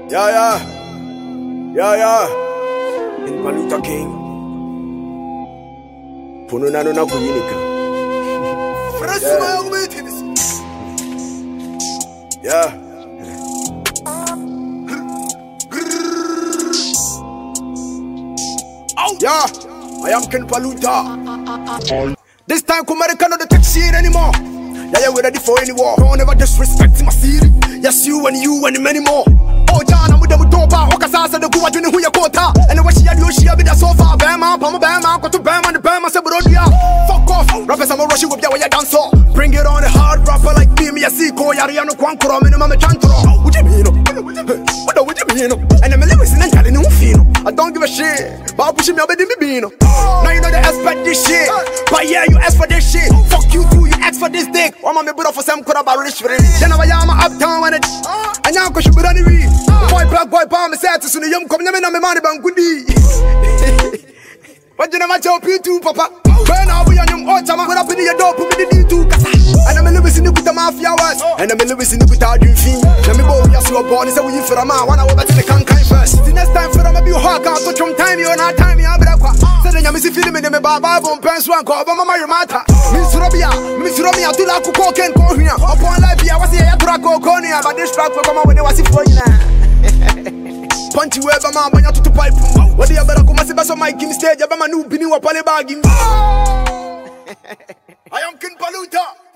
Yeah. In Paluta King. Pununano na kuyinika. Yeah. Yeah, I am Ken Paluta. This time, America not take shit anymore. Yeah, we're ready for any war. Don't ever disrespect my city. Yes, you and many more. Oh, John, I'm with them dopa. Okasa said the Kuwa doing who you quota. And what she had, she had been so far. Bama, go to Bama, the Bama, Saburodia. Fuck off. Rappers, I'm a rushing with your dance. Bring it on a hard rapper like me, I see Koyariano Quankuro, minimum chantro. What do you mean? What do you mean? And I'm listening and telling you, feel. I don't give a shit. But pushing me up in the bean. Now you know they expect this shit. But yeah, you ask for this shit. Fuck you too, you ask for this dick. I'm a put for some crap about rich for it. Then I am uptown when it. And now I should be running me. Boy, black boy, palm, said to the young come in on my money, but goodie. What did I tell you too, Papa? When I'll be on your autumn, when I put in your door, put me the D2. And I'm a little bit with the mafia was. And I'm a little bit with our dream fiend. Let me go, yes, you were born, is a win for a man. 1 hour better than the cankai first. The next time for them, I'll be hawk out, but from time you're not time, you're better. So then you're missing feeling in the Baba, Pants one call, Mama Marimata. Miss Robia, to la cocaine, call here. Upon life, I was here, Draco, Conia, but this track will come out when they was for you now. Punchy wherever man, when you're to pipe. What do you better come and say, my king stage, I'm a new Binu, a polybagging. I am Ken Paluta.